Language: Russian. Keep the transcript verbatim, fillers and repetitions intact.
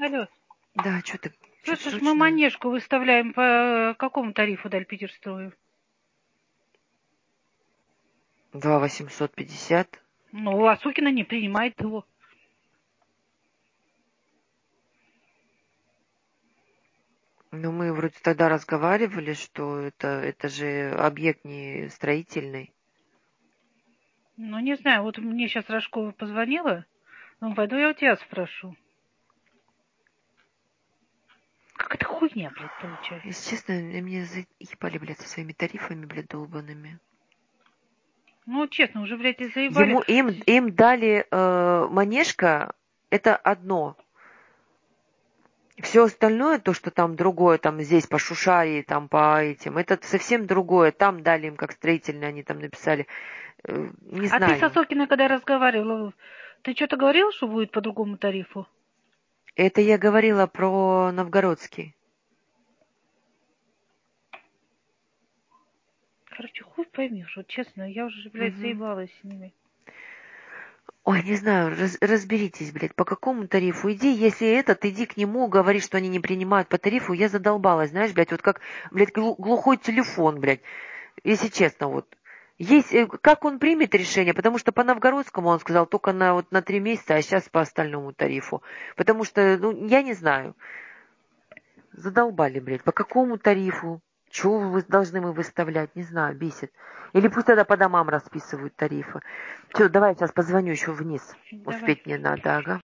Алло. Да, что ты? Слышишь, мы Манежку выставляем по какому тарифу Даль Питерстрою? Два восемьсот пятьдесят. Ну, а Сукина не принимает его. Ну, мы вроде тогда разговаривали, что это, это же объект не строительный. Ну, не знаю, вот мне сейчас Рожкова позвонила. Ну, пойду я у тебя спрошу. Как это хуйня, блядь, получается? Если честно, меня заебали, блядь, со своими тарифами, блядь, долбанными. Ну, честно, уже, блядь, и заебали. Ему, им, им дали э, Манежка, это одно. Все остальное, то, что там другое, там здесь по Шушарии, там по этим, это совсем другое. Там дали им как строительные, они там написали. Э, не А ты знаю. со Сокиной, когда разговаривала, ты что-то говорил, что будет по другому тарифу? Это я говорила про Новгородский. Короче, хуй поймешь, вот честно, я уже, блядь, Угу. заебалась с ними. Ой, не знаю, раз, разберитесь, блядь, по какому тарифу. Иди, если этот, иди к нему, говори, что они не принимают по тарифу. Я задолбалась, знаешь, блядь, вот как, блядь, глухой телефон, блядь. Если честно, вот. Есть, как он примет решение, потому что по новгородскому он сказал только на, вот, на три месяца, а сейчас по остальному тарифу. Потому что, ну, я не знаю. Задолбали, блядь, по какому тарифу? Чего вы должны мы выставлять? Не знаю, бесит. Или пусть тогда по домам расписывают тарифы. Все, давай сейчас позвоню еще вниз. Давай. Успеть мне надо, ага.